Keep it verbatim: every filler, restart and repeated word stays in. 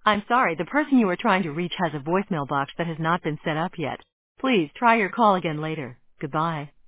I'm sorry, the person you are trying to reach has a voicemail box that has not been set up yet. Please try your call again later. Goodbye.